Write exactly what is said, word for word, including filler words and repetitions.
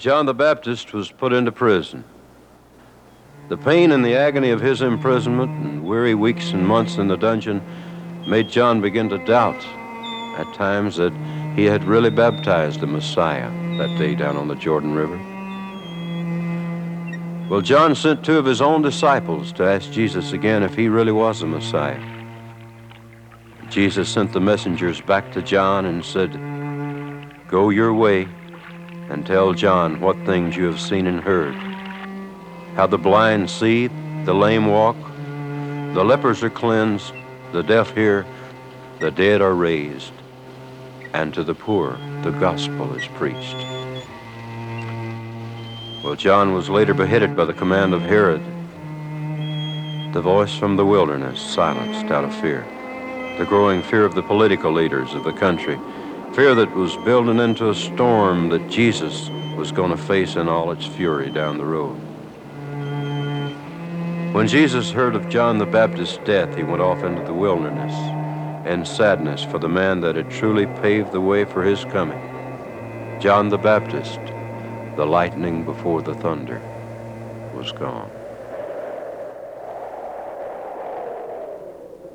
John the Baptist was put into prison. The pain and the agony of his imprisonment and weary weeks and months in the dungeon made John begin to doubt at times that he had really baptized the Messiah that day down on the Jordan River. Well, John sent two of his own disciples to ask Jesus again if he really was the Messiah. Jesus sent the messengers back to John and said, "Go your way and tell John what things you have seen and heard. How the blind see, the lame walk, the lepers are cleansed, the deaf hear, the dead are raised, and to the poor the gospel is preached." Well, John was later beheaded by the command of Herod. The voice from the wilderness silenced out of fear, the growing fear of the political leaders of the country, fear that was building into a storm that Jesus was going to face in all its fury down the road. When Jesus heard of John the Baptist's death, he went off into the wilderness in sadness for the man that had truly paved the way for his coming. John the Baptist, the lightning before the thunder, was gone.